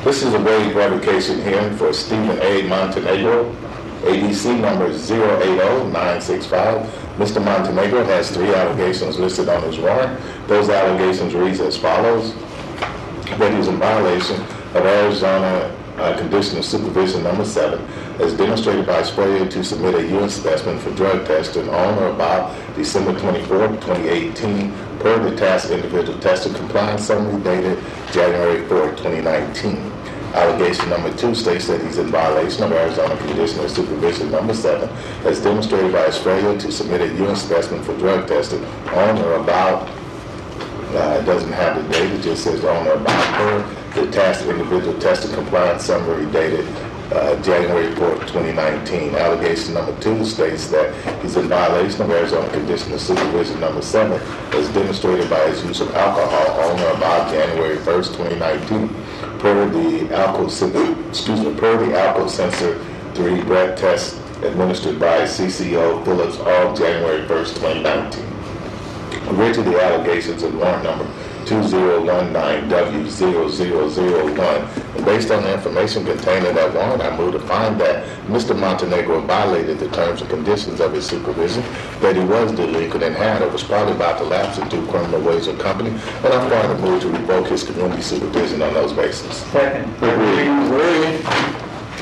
This is a waive revocation hearing for Stephen A. Montenegro. ADC number 080965. Mr. Montenegro has 3 allegations listed on his warrant. Those allegations read as follows: that he is in violation of Arizona Condition of Supervision number 7, as demonstrated by his failure to submit a urine specimen for drug testing on or about December 24, 2018, per the task individual testing compliance summary dated January 4, 2019. Allegation number 2 states that he's in violation of Arizona Condition of Supervision number 7, as demonstrated by his failure to submit a urine specimen for drug testing on or about, it doesn't have the date, it just says on or about per the task individual testing compliance summary dated January 4th, 2019. Allegation number 2 states that he's in violation of Arizona Condition of Supervision number 7, as demonstrated by his use of alcohol on or about January 1st, 2019, per the alcohol sensor 3 breath test administered by CCO Phillips on January 1st, 2019. Read to the allegations in warrant number 2019W0001. And based on the information contained in that warrant, I move to find that Mr. Montenegro violated the terms and conditions of his supervision, that he was delinquent and had or was probably about to lapse into criminal ways or company, and I'm going to move to revoke his community supervision on those bases. Second. Agreed.